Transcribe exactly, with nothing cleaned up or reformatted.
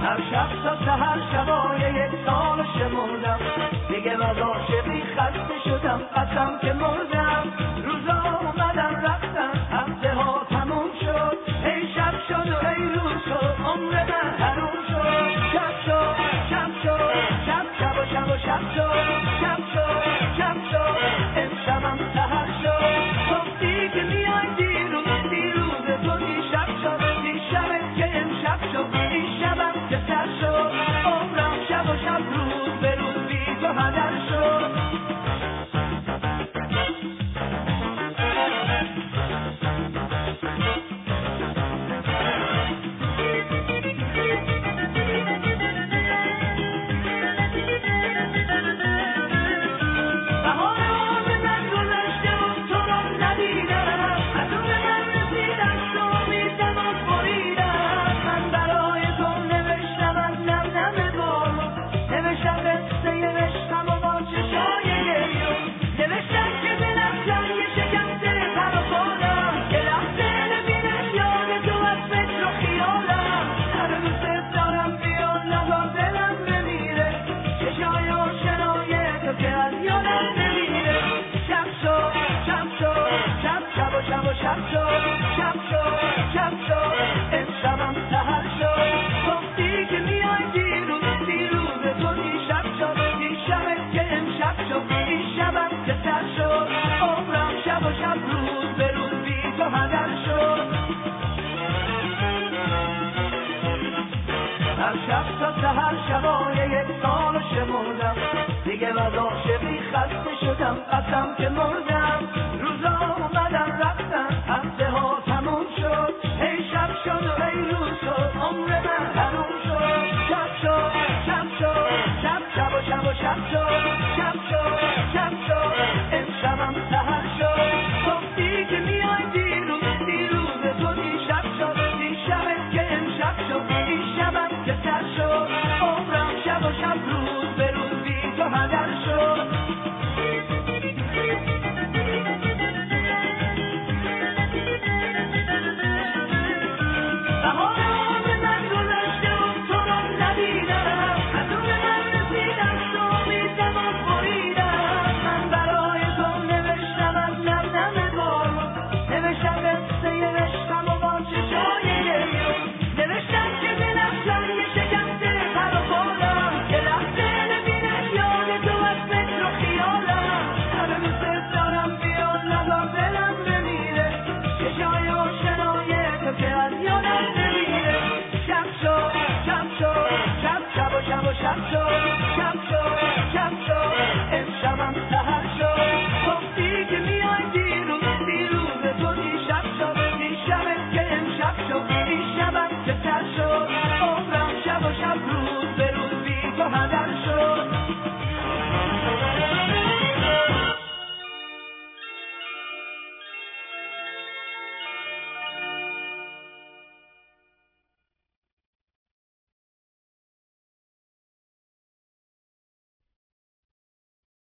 هر شب تا سحر شبای یک سال شمردم، دیگه از عاشقی خسته شدم، قسم که مردم. روزا اومدن رفتن، هفته ها تموم شد، ای شب شد و ای روز شد، عمر من حروم شد. شب شد شب شد شب شب و شب و شب شد، شب شد شب شد امشبم سحر شد. گفتی که میای دیروز، دیروز تو دیشب شد، دیشبت که امشب شد، این شبم که سر شد. عمرم شب و شب روز به روز بی تو هدر شد. شب شد شب شد شب شد امشبم سحر شد. گفتی که میای دیروز، دیروز تو دیشب شد، دیشبت که امشب شد، این شبم که سر شد. عمرم شب و شب روز به روز بی تو هدر شد. هر شب تا سحر شبای یک سال شمردم، دیگه از عاشقی خسته شدم، قسم که مردم.